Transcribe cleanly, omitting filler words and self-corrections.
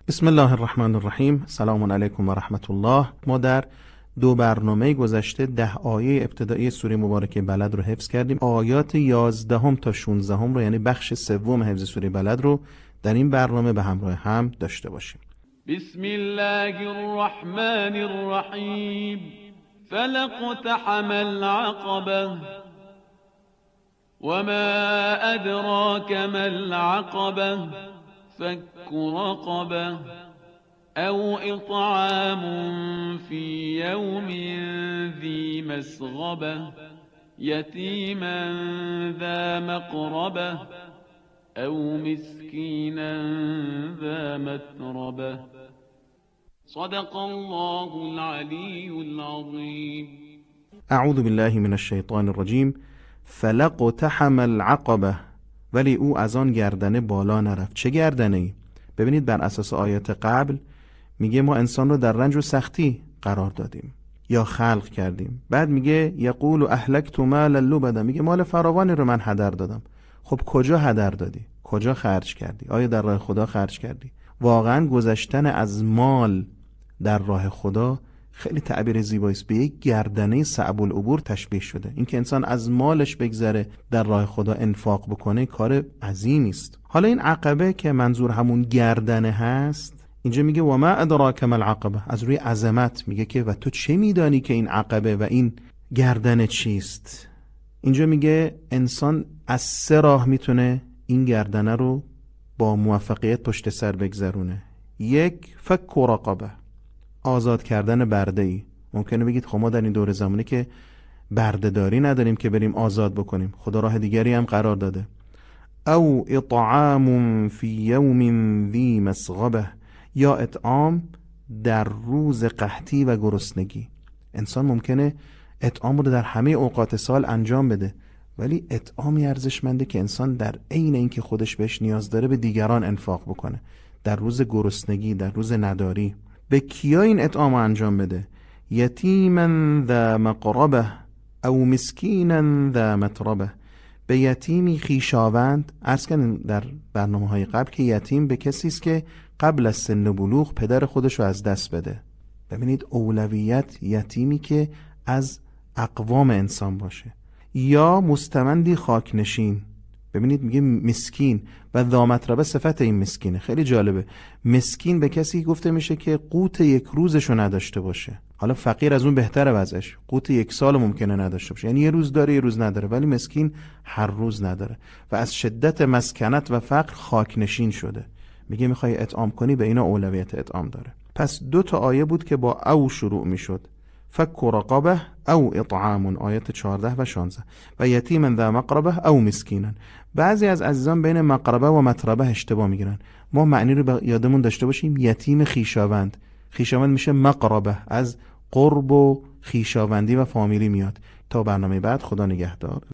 بسم الله الرحمن الرحیم. سلام علیکم و رحمت الله. ما در 2 برنامه گذشته 10 آیه ابتدایی سوره مبارکه بلد رو حفظ کردیم. آیات 11 تا 16 رو، یعنی بخش سوم حفظ سوره بلد رو در این برنامه به همراه هم داشته باشیم. بسم الله الرحمن الرحیم. فلقتحم العقبه وما ادراك ما العقبه فك رقبه او اطعام في يوم ذي مسغبه يتيما ذا مقربه او مسكينا ذا متربه صدق الله العلي العظيم. اعوذ بالله من الشیطان الرجیم. فلقتحم العقبه، ولی او از آن گردنه بالا نرفت. چه گردنه ای؟ ببینید بر اساس آیات قبل میگه ما انسان رو در رنج و سختی قرار دادیم یا خلق کردیم. بعد میگه یقول اهلکت مالا لبدا، میگه مال فراوانی رو من هدر دادم. خب کجا هدر دادی؟ کجا خرج کردی؟ آیا در راه خدا خرج کردی؟ واقعا گذشتن از مال در راه خدا خیلی تعبیر زیبایی است. به یک گردنه صعب العبور تشبیه شده. اینکه انسان از مالش بگذره در راه خدا انفاق بکنه کار عظیمی است. حالا این عقبه که منظور همون گردنه هست، اینجا میگه و ما ادراک ما العقبه، از روی عظمت میگه که و تو چه میدانی که این عقبه و این گردنه چیست. اینجا میگه انسان از 3 راه میتونه این گردنه رو با موفقیت پشت سر بگذرونه. 1 فک رقبه، آزاد کردن برده ای. ممکنه بگید خب ما در این دور زمانی که برده داری نداریم که بریم آزاد بکنیم، خدا راه دیگری هم قرار داده. او اطعام فی یوم ذی مسغبه، یا اطعام در روز قحطی و گرسنگی. انسان ممکنه اطعام رو در همه اوقات سال انجام بده، ولی اطعامی ارزشمنده که انسان در عین اینکه خودش بهش نیاز داره به دیگران انفاق بکنه، در روز گرسنگی، در روز نداری. به کیا این اطعام انجام بده؟ یتیما ذا مقربه او مسکینا ذا متربه، به یتیمی خویشاوند. عرض کردیم در برنامه‌های قبل که یتیم به کسی است که قبل از سن بلوغ پدر خودش رو از دست بده. ببینید اولویت یتیمی که از اقوام انسان باشه. یا مستمندی خاکنشین. ببینید میگه مسکین و ذا متربه صفت این مسکینه. خیلی جالبه. مسکین به کسی گفته میشه که قوت 1 روزشو نداشته باشه. حالا فقیر از اون بهتره وضعش، قوت 1 سال ممکنه نداشته باشه، یعنی 1 روز داره 1 روز نداره، ولی مسکین هر روز نداره و از شدت مسکنت و فقر خاکنشین شده. میگه میخوای اطعام کنی، به اینا اولویت اطعام داره. پس 2 تا آیه بود که با او شروع میشد. فک رقبه او اطعام، آیات 14 و 16، و یتیما ذا مقربه او مسکینا. بعضی از عزیزان بین مقربه و متربه اشتباه میگیرن. ما معنی رو یادمون داشته باشیم. یتیم خویشاوند، خویشاوند میشه مقربه، از قرب و خویشاوندی و فامیلی میاد. تا برنامه بعد، خدا نگهدار.